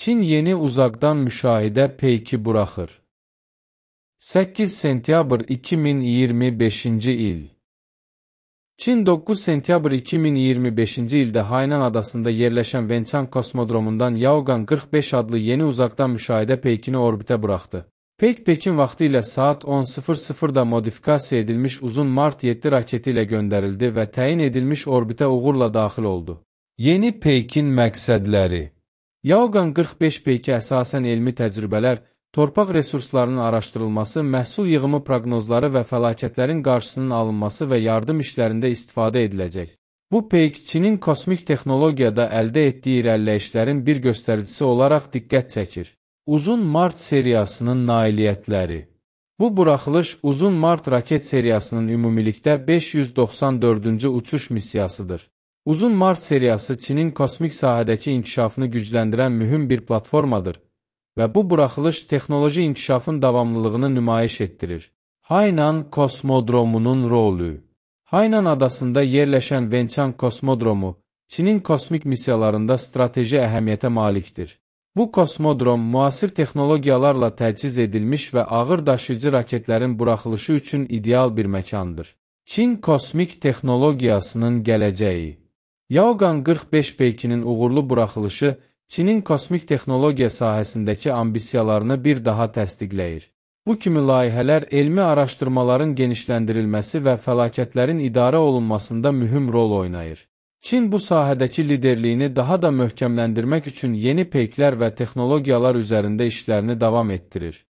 Çin yeni uzaqdan müşahidə peyki buraxır. 8 sentyabr 2025-ci il. Çin 9 sentyabr 2025-ci ildə Hainan adasında yerləşən Wenchang kosmodromundan Yaogan 45 adlı yeni uzaqdan müşahidə peykini orbitə buraxdı. Peyk Pekin vaxtı ilə saat 10:00-da modifikasiya edilmiş uzun Mart 7 raketi ilə göndərildi və təyin edilmiş orbitə uğurla daxil oldu. Yeni peykin məqsədləri. Yaogan 45 peyki əsasən elmi təcrübələr, torpaq resurslarının araşdırılması, məhsul yığımı proqnozları və fəlakətlərin qarşısının alınması və yardım işlərində istifadə ediləcək. Bu peyk Çinin kosmik texnologiyada əldə etdiyi irəliləyişlərin bir göstəricisi olaraq diqqət çəkir. Uzun Mart seriyasının nailiyyətləri. Bu buraxılış Uzun Mart raket seriyasının ümumilikdə 594-cü uçuş missiyasıdır. Uzun Mart seriyası Çinin kosmik sahədəki inkişafını gücləndirən mühüm bir platformadır və bu buraxılış texnoloji inkişafın davamlılığını nümayiş etdirir. Hainan kosmodromunun rolü. Hainan adasında yerləşən Wenchang kosmodromu Çinin kosmik missiyalarında strateji əhəmiyyətə malikdir. Bu kosmodrom müasir texnologiyalarla təchiz edilmiş və ağır daşıyıcı raketlərin buraxılışı üçün ideal bir məkandır. Çin kosmik texnologiyasının gələcəyi. Yaogan 45 peykinin uğurlu buraxılışı Çinin kosmik texnologiya sahəsindəki ambisiyalarını bir daha təsdiqləyir. Bu kimi layihələr elmi araşdırmaların genişləndirilməsi və fəlakətlərin idarə olunmasında mühüm rol oynayır. Çin bu sahədəki liderliyini daha da möhkəmləndirmək üçün yeni peyklər və texnologiyalar üzərində işlərini davam etdirir.